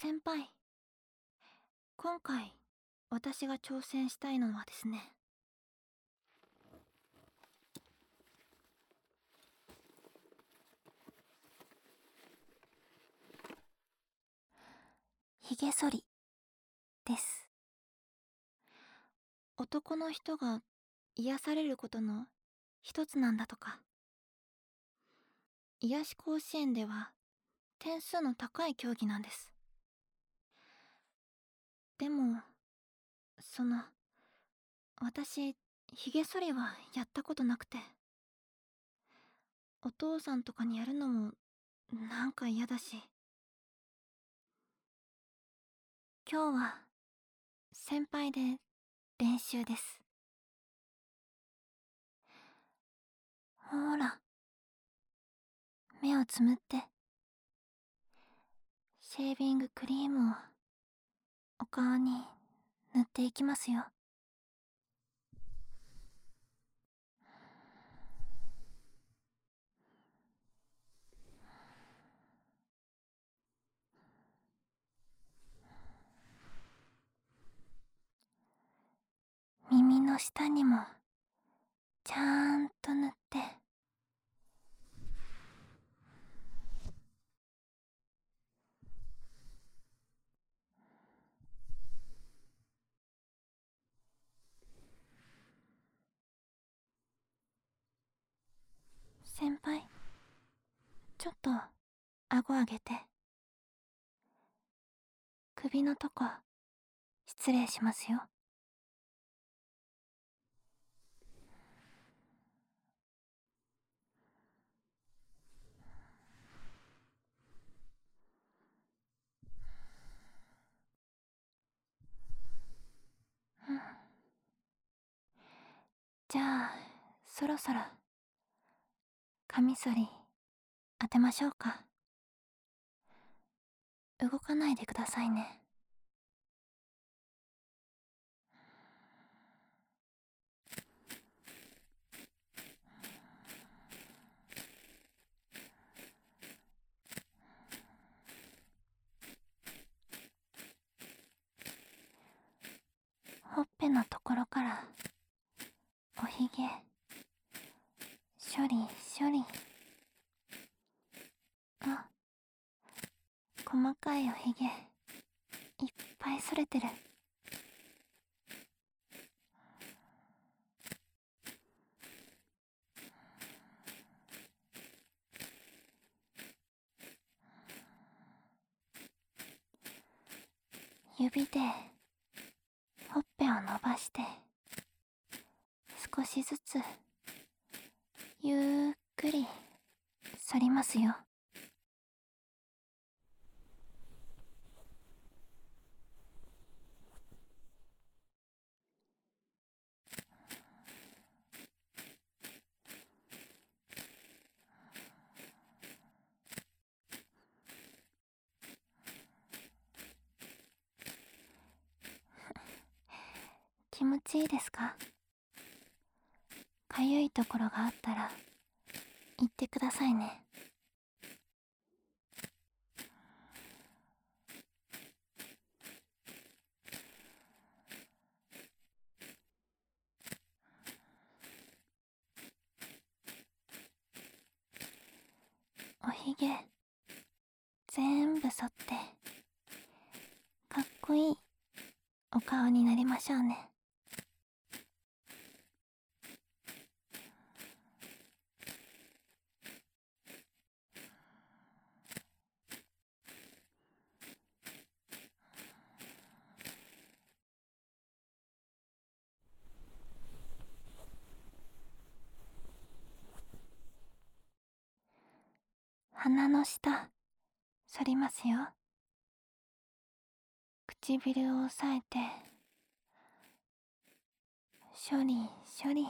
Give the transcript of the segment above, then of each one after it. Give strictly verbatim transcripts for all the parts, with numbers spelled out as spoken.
先輩、今回私が挑戦したいのはですね、ひげ剃りです。男の人が癒されることの一つなんだとか。癒し甲子園では点数の高い競技なんです。でも、その、私、ひげ剃りはやったことなくて、お父さんとかにやるのもなんか嫌だし、今日は先輩で練習です。ほーら、目をつむって、シェービングクリームをお顔に塗っていきますよ。耳の下にもちゃんと塗って、先輩、ちょっと顎上げて。首のとこ失礼しますよ。うん、じゃあそろそろカミソリ当てましょうか。動かないでくださいね。ほっぺのところからおひげ処理処理。あ、細かいおひげいっぱい剃れてる。指でほっぺを伸ばして少しずつゆっくり剃りますよ。気持ちいいですか？かゆいところがあったら言ってくださいね。おひげ全部剃ってかっこいいお顔になりましょうね。鼻の下剃りますよ。唇を押さえて処理処理。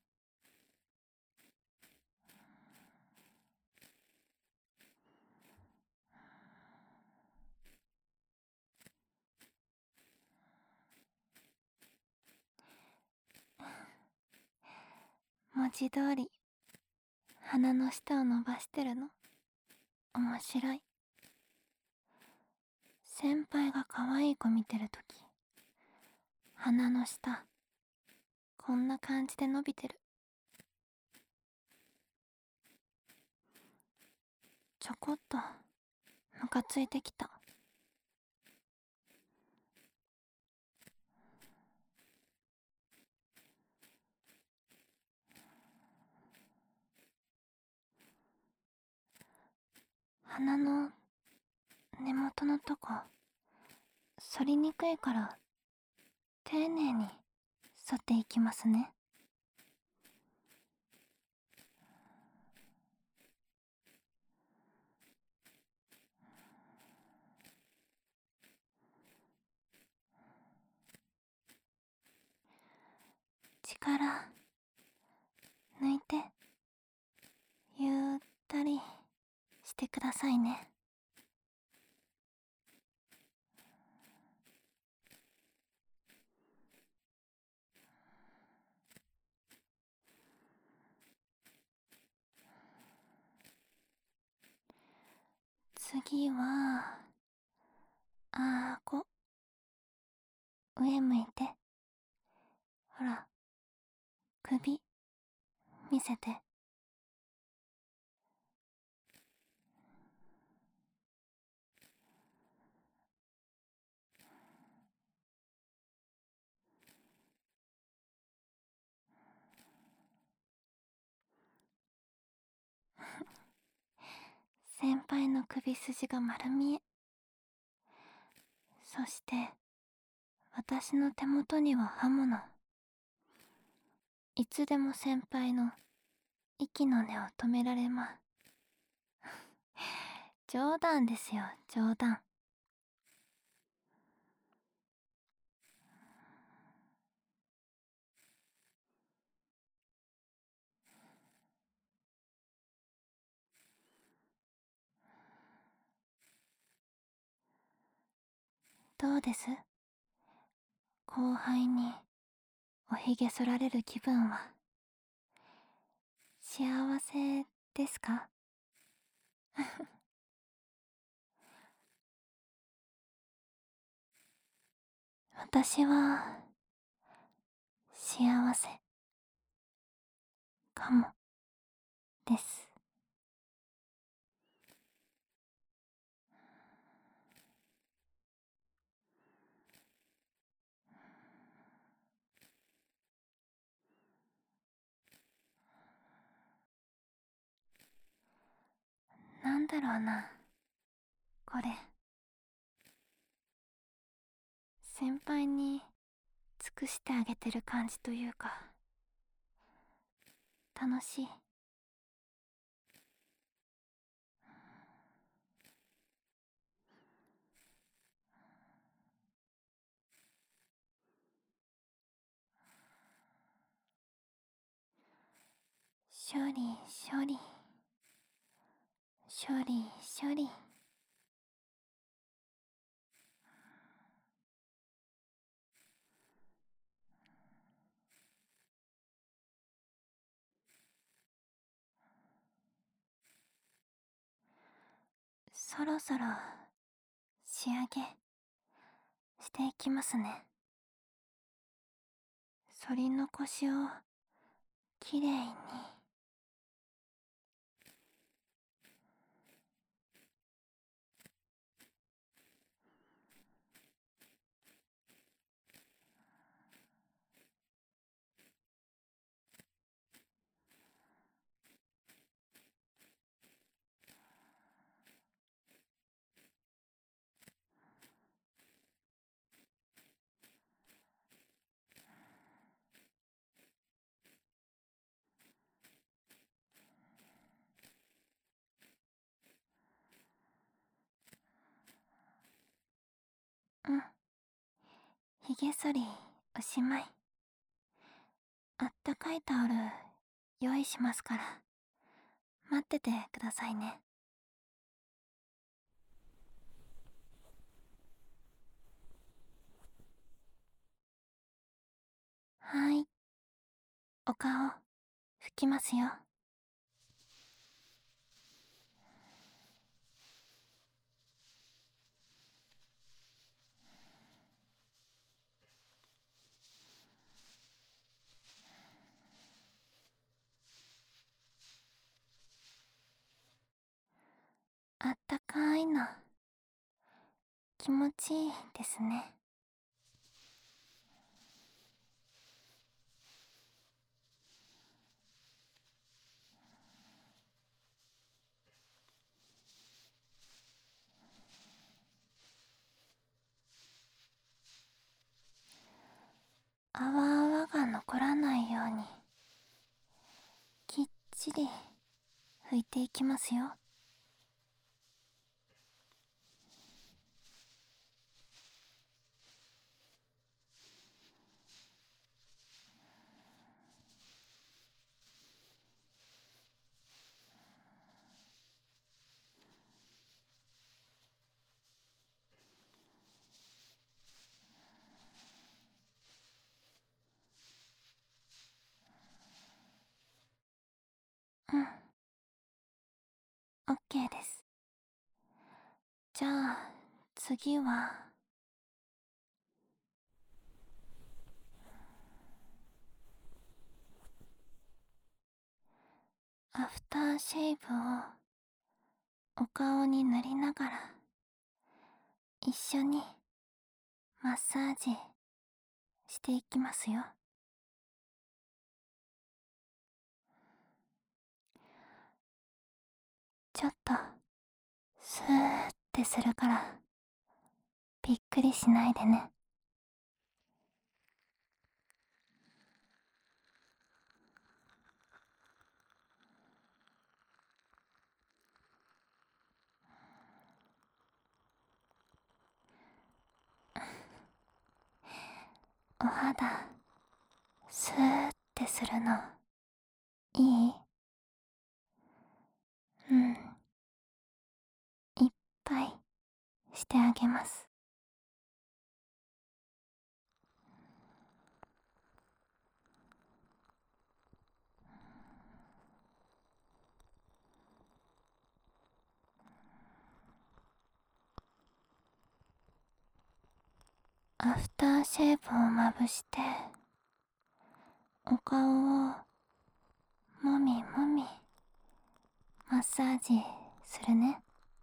文字通り鼻の下を伸ばしてるの面白い。 先輩が可愛い子見てるとき、鼻の下こんな感じで伸びてる。ちょこっとムカついてきた。鼻の根元のとこ反りにくいから丁寧に剃っていきますね。力抜いてゆったりしてくださいね。次はあーこ上向いて、ほら首見せて。先輩の首筋が丸見え。そして私の手元には刃物。いつでも先輩の息の根を止められま。冗談ですよ、冗談。どうです？後輩におひげ剃られる気分は。幸せですか？私は幸せかもです。なんだろうな、これ。先輩に尽くしてあげてる感じというか、楽しい。処理処理処理処理。そろそろ仕上げしていきますね。反り残しをきれいに。うん。ひげ剃りおしまい。あったかいタオル用意しますから待っててくださいね。はい、お顔拭きますよ。 あったかいの気持ちいいですね。泡泡が残らないようにきっちり拭いていきますよ。うん、オッケーです。じゃあ次はアフターシェイブをお顔に塗りながら一緒にマッサージしていきますよ。ちょっとスーってするからびっくりしないでね。お肌スーってするのいい？うん、いっぱいしてあげます。アフターシェーブをまぶしてお顔をもみもみマッサージするね。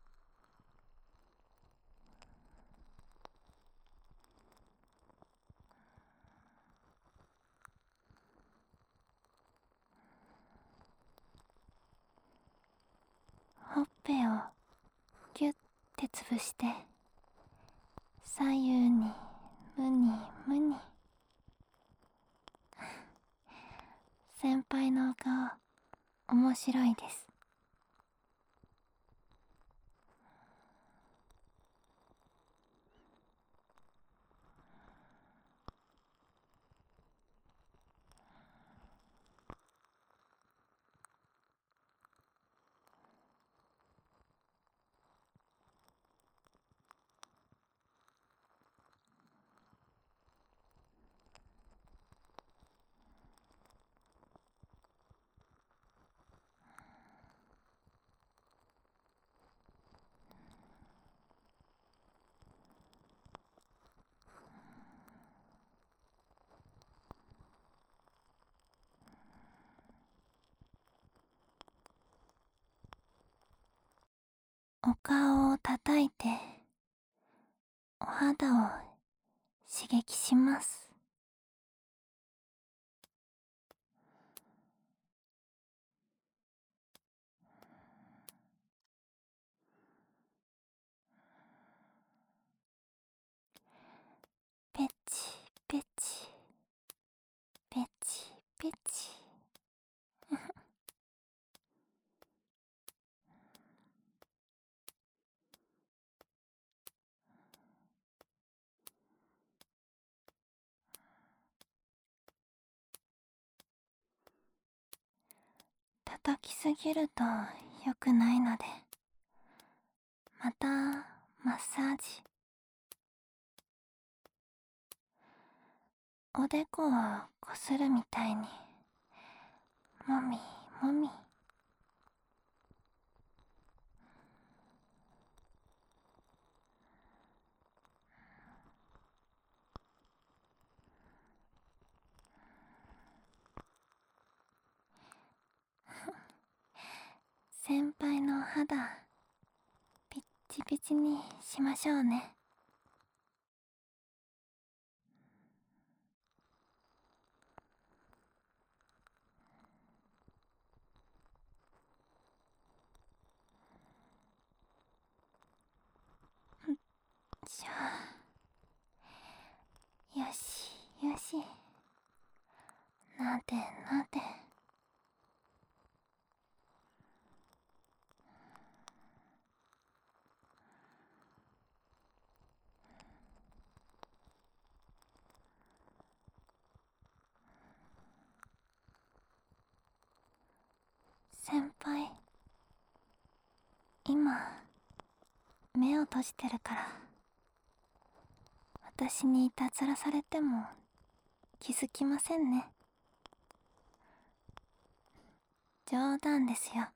ほっぺをギュッてつぶして左右にムニムニ。先輩のお顔面白いです。お顔を叩いてお肌を刺激します。ペチペチペチペチ。叩きすぎると良くないのでまたマッサージ。おでこをこするみたいにもみもみ。先輩のお肌筆にしましょうね。しょ。よしよし。なでなで。先輩、今目を閉じてるから私にいたずらされても気づきませんね。冗談ですよ。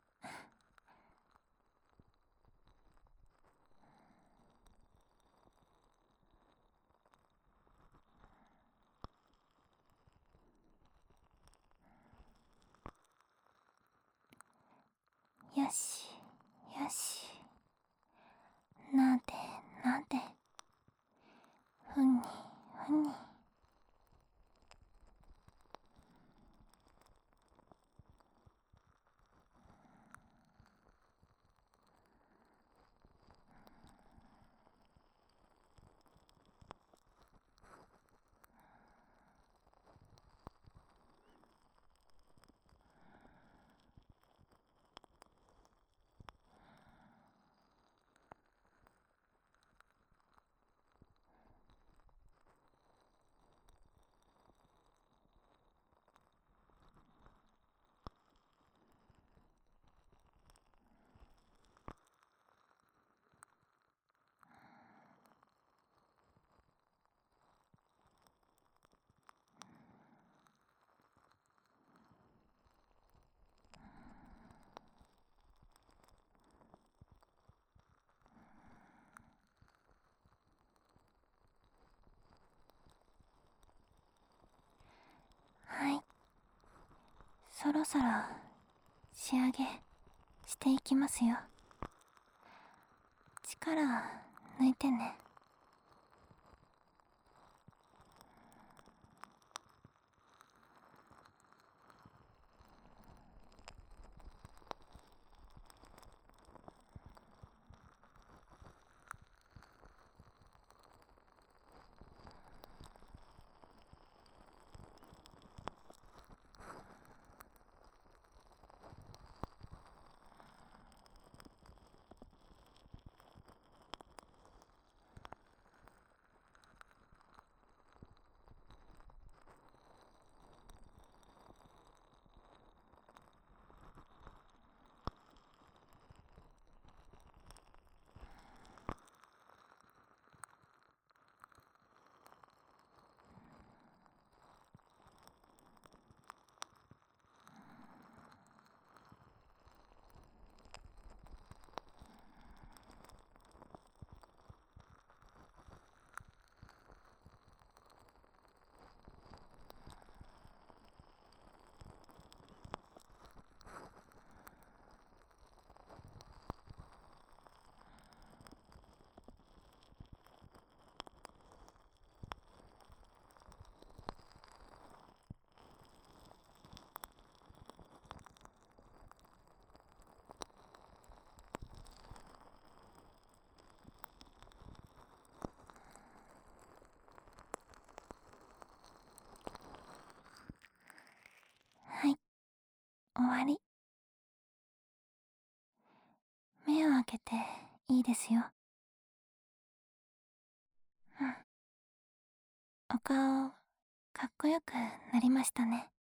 よしよし。なでなで。ふにふに。はい、そろそろ仕上げしていきますよ。力抜いてね。はい、終わり。目を開けていいですよ。うん。お顔かっこよくなりましたね。